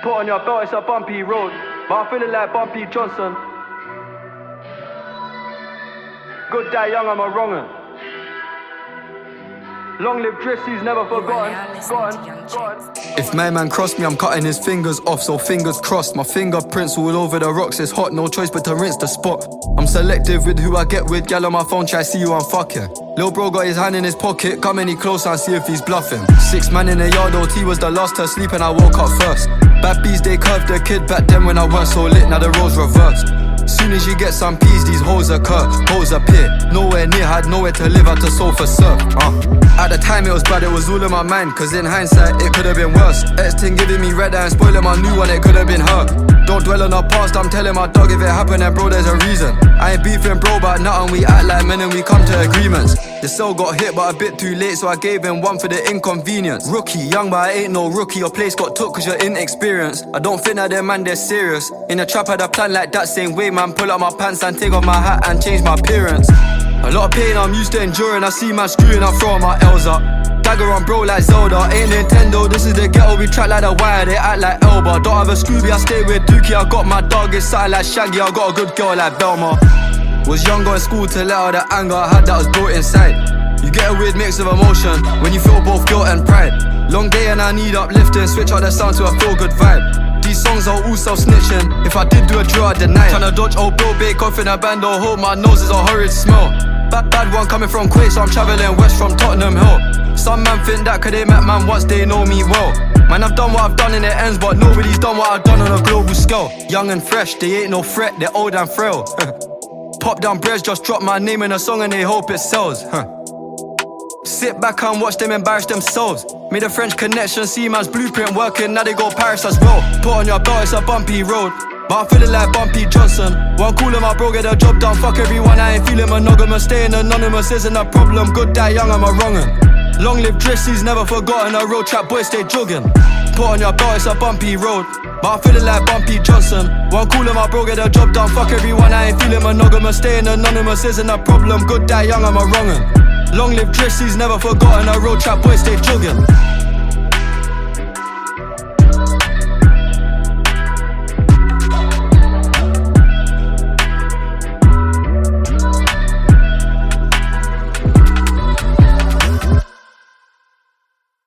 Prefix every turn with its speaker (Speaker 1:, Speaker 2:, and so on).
Speaker 1: Put on your belt, it's a bumpy road, but I'm feeling like Bumpy Johnson. Good die young, I'm a wrong'un. Long live Drissy's never forgotten.
Speaker 2: If my man crossed me, I'm cutting his fingers off, so fingers crossed. My fingerprints all over the rocks, it's hot, no choice but to rinse the spot. I'm selective with who I get with, gal on my phone try see who I'm fucking. Lil bro got his hand in his pocket, come any closer and see if he's bluffing. 6 man in the yard, OT was the last to sleep and I woke up first. Bad bees, they curved the kid back then when I weren't so lit, now the roles reversed. Soon as you get some peas, these hoes are cut, hoes appear. Nowhere near, had nowhere to live, had to sofa surf. At the time it was bad, it was all in my mind, cause in hindsight it could have been worse. X-Ting giving me red eye and spoiling my new one, it could have been her. Don't dwell on the past, I'm telling my dog if it happened then bro there's a reason. I ain't beefing bro about nothing, we act like men and we come to agreements. The cell got hit but a bit too late, so I gave him one for the inconvenience. Rookie, young but I ain't no rookie, your place got took cause you're inexperienced. I don't think that them man they're serious. In a trap had a plan like that same way, man, pull up my pants and take off my hat and change my appearance. A lot of pain I'm used to enduring, I see man screwing, I'm throwing my L's up. Dagger on bro like Zelda, ain't Nintendo, this is the ghetto, we track like the wire, they act like Elba. Don't have a Scooby, I stay with Dookie, I got my dog, it's something like Shaggy, I got a good girl like Velma. Was young going school to let out the anger I had that was built inside. You get a weird mix of emotion when you feel both guilt and pride. Long day and I need uplifting, switch out the sound to a feel good vibe. These songs are all self-snitching, if I did do a drill I'd deny it. Tryna dodge old bro, bake off in a band or hold my nose is a horrid smell. Bad one coming from Quay, so I'm travelling west from Tottenham Hill. Some man think that cause they met man once they know me well. Man, I've done what I've done in the ends, but nobody's done what I've done on a global scale. Young and fresh, they ain't no threat, they're old and frail. Pop down breads, just drop my name in a song and they hope it sells. Sit back and watch them embarrass themselves. Made a French connection, see man's blueprint working, now they go Paris as well. Put on your belt, it's a bumpy road, but I'm feeling like Bumpy Johnson. One cooler, my bro, get a job done, fuck everyone, I ain't feeling monogamous. Staying anonymous isn't a problem, good die young, I'm a wrong'un. Long live Drissy's never forgotten, a road trap boy stay jogging. Put on your belt, it's a bumpy road, but I'm feeling like Bumpy Johnson. One cooler, my bro, get a job done, fuck everyone, I ain't feeling monogamous. Staying anonymous isn't a problem, good die young, I'm a wrong'un. Long live Drissy's never forgotten, a road trap boy stay jogging.